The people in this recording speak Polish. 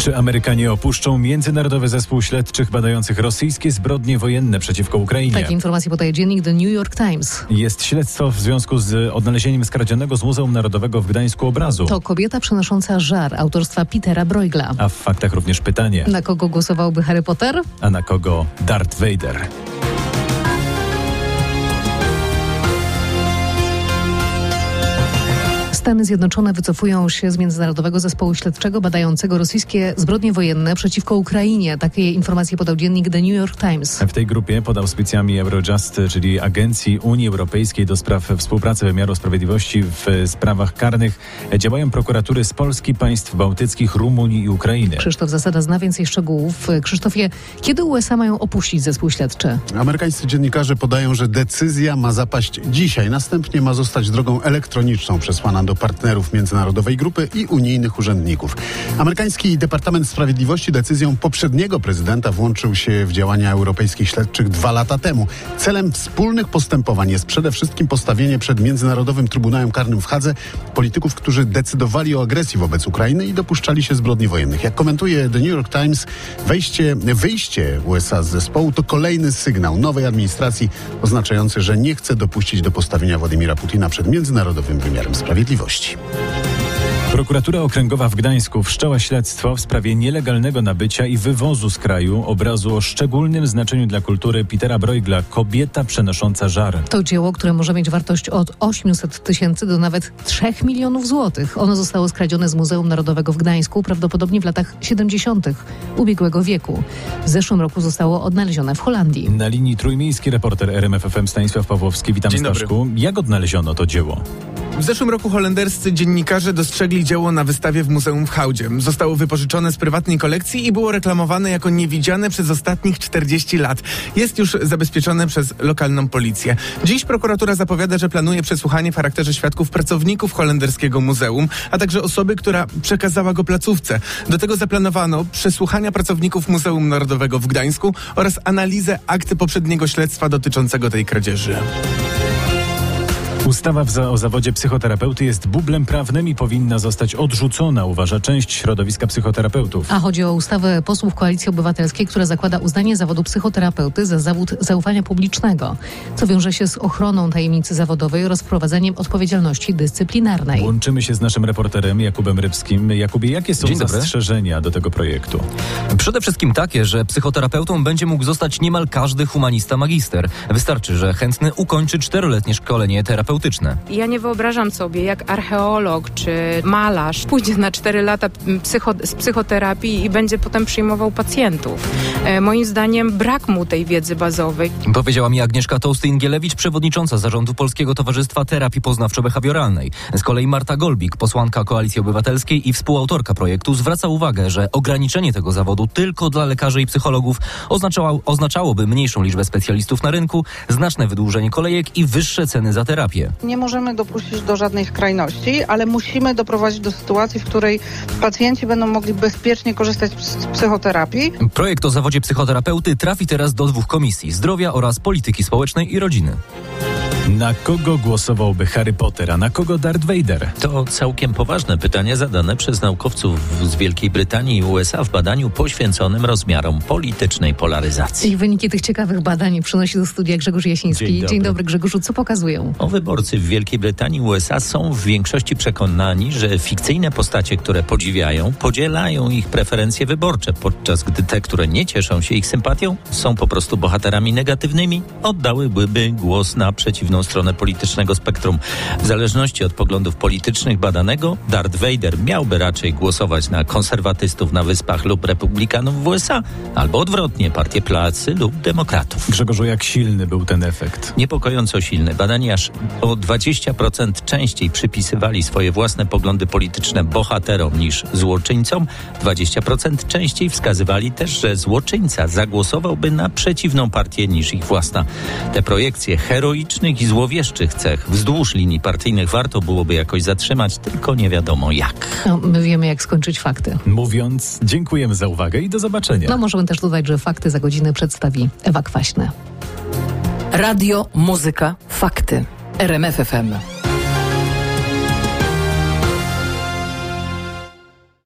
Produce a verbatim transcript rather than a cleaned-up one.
Czy Amerykanie opuszczą międzynarodowy zespół śledczych badających rosyjskie zbrodnie wojenne przeciwko Ukrainie? Takie informacje podaje dziennik The New York Times. Jest śledztwo w związku z odnalezieniem skradzionego z Muzeum Narodowego w Gdańsku obrazu. To kobieta przenosząca żar autorstwa Petera Bruegla. A w faktach również pytanie. Na kogo głosowałby Harry Potter? A na kogo Darth Vader? Stany Zjednoczone wycofują się z Międzynarodowego Zespołu Śledczego badającego rosyjskie zbrodnie wojenne przeciwko Ukrainie. Takie informacje podał dziennik The New York Times. W tej grupie pod auspicjami Eurojust, czyli Agencji Unii Europejskiej do spraw współpracy wymiaru sprawiedliwości w sprawach karnych, działają prokuratury z Polski, państw bałtyckich, Rumunii i Ukrainy. Krzysztof Zasada zna więcej szczegółów. Krzysztofie, kiedy U S A mają opuścić zespół śledczy? Amerykańscy dziennikarze podają, że decyzja ma zapaść dzisiaj. Następnie ma zostać drogą elektroniczną przesłana do partnerów międzynarodowej grupy i unijnych urzędników. Amerykański Departament Sprawiedliwości decyzją poprzedniego prezydenta włączył się w działania europejskich śledczych dwa lata temu. Celem wspólnych postępowań jest przede wszystkim postawienie przed Międzynarodowym Trybunałem Karnym w Hadze polityków, którzy decydowali o agresji wobec Ukrainy i dopuszczali się zbrodni wojennych. Jak komentuje The New York Times, wejście, wyjście U S A z zespołu to kolejny sygnał nowej administracji oznaczający, że nie chce dopuścić do postawienia Władimira Putina przed międzynarodowym wymiarem sprawiedliwości. Prokuratura Okręgowa w Gdańsku wszczęła śledztwo w sprawie nielegalnego nabycia i wywozu z kraju obrazu o szczególnym znaczeniu dla kultury Petera Bruegla Kobieta przenosząca żar. To dzieło, które może mieć wartość od osiemset tysięcy do nawet trzech milionów złotych. Ono zostało skradzione z Muzeum Narodowego w Gdańsku, prawdopodobnie w latach siedemdziesiątych ubiegłego wieku. W zeszłym roku zostało odnalezione w Holandii. Na linii trójmiejski reporter R M F F M Stanisław Pawłowski. Witam, Staszku. Jak odnaleziono to dzieło? W zeszłym roku holenderscy dziennikarze dostrzegli dzieło na wystawie w Muzeum w Hałdzie. Zostało wypożyczone z prywatnej kolekcji i było reklamowane jako niewidziane przez ostatnich czterdzieści lat. Jest już zabezpieczone przez lokalną policję. Dziś prokuratura zapowiada, że planuje przesłuchanie w charakterze świadków pracowników holenderskiego muzeum, a także osoby, która przekazała go placówce. Do tego zaplanowano przesłuchania pracowników Muzeum Narodowego w Gdańsku oraz analizę akty poprzedniego śledztwa dotyczącego tej kradzieży. Ustawa w za- o zawodzie psychoterapeuty jest bublem prawnym i powinna zostać odrzucona, uważa część środowiska psychoterapeutów. A chodzi o ustawę posłów Koalicji Obywatelskiej, która zakłada uznanie zawodu psychoterapeuty za zawód zaufania publicznego, co wiąże się z ochroną tajemnicy zawodowej oraz wprowadzeniem odpowiedzialności dyscyplinarnej. Łączymy się z naszym reporterem Jakubem Rybskim. Jakubie, jakie są Dzień dobry. zastrzeżenia do tego projektu? Przede wszystkim takie, że psychoterapeutą będzie mógł zostać niemal każdy humanista magister. Wystarczy, że chętny ukończy czteroletnie szkolenie terapeutyczne. Ja nie wyobrażam sobie, jak archeolog czy malarz pójdzie na cztery lata psycho, z psychoterapii i będzie potem przyjmował pacjentów. E, moim zdaniem brak mu tej wiedzy bazowej. Powiedziała mi Agnieszka Tołsty-Ingielewicz, przewodnicząca zarządu Polskiego Towarzystwa Terapii Poznawczo-Behawioralnej. Z kolei Marta Golbik, posłanka Koalicji Obywatelskiej i współautorka projektu, zwraca uwagę, że ograniczenie tego zawodu tylko dla lekarzy i psychologów oznaczało, oznaczałoby mniejszą liczbę specjalistów na rynku, znaczne wydłużenie kolejek i wyższe ceny za terapię. Nie możemy dopuścić do żadnej skrajności, ale musimy doprowadzić do sytuacji, w której pacjenci będą mogli bezpiecznie korzystać z psychoterapii. Projekt o zawodzie psychoterapeuty trafi teraz do dwóch komisji: zdrowia oraz polityki społecznej i rodziny. Na kogo głosowałby Harry Potter, a na kogo Darth Vader? To całkiem poważne pytanie zadane przez naukowców z Wielkiej Brytanii i U S A w badaniu poświęconym rozmiarom politycznej polaryzacji. I wyniki tych ciekawych badań przynosi do studia Grzegorz Jasiński. Dzień dobry. Dzień dobry, Grzegorzu. Co pokazują? O, wyborcy w Wielkiej Brytanii i U S A są w większości przekonani, że fikcyjne postacie, które podziwiają, podzielają ich preferencje wyborcze, podczas gdy te, które nie cieszą się ich sympatią, są po prostu bohaterami negatywnymi, oddałyby głos na przeciwną stronę politycznego spektrum. W zależności od poglądów politycznych badanego, Darth Vader miałby raczej głosować na konserwatystów na Wyspach lub republikanów w U S A, albo odwrotnie, partię pracy lub demokratów. Grzegorzu, jak silny był ten efekt? Niepokojąco silny. Badani aż o dwadzieścia procent częściej przypisywali swoje własne poglądy polityczne bohaterom niż złoczyńcom. dwadzieścia procent częściej wskazywali też, że złoczyńca zagłosowałby na przeciwną partię niż ich własna. Te projekcje heroicznych i złowieszczych cech wzdłuż linii partyjnych warto byłoby jakoś zatrzymać, tylko nie wiadomo jak. No, my wiemy, jak skończyć fakty. Mówiąc, dziękujemy za uwagę i do zobaczenia. No, możemy też dodać, że fakty za godzinę przedstawi Ewa Kwaśna. Radio, muzyka, fakty. R M F F M.